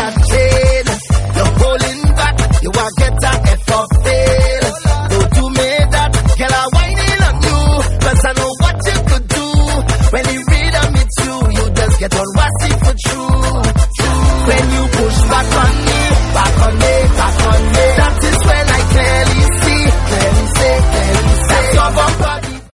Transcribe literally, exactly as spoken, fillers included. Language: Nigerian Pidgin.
that chain. You're holding back, you are get a F for fail. Don't do me that, girl, I'm whining on you. Cause I know what you could do. When you read and meet you, you just get on wassy for true. When you push back on me,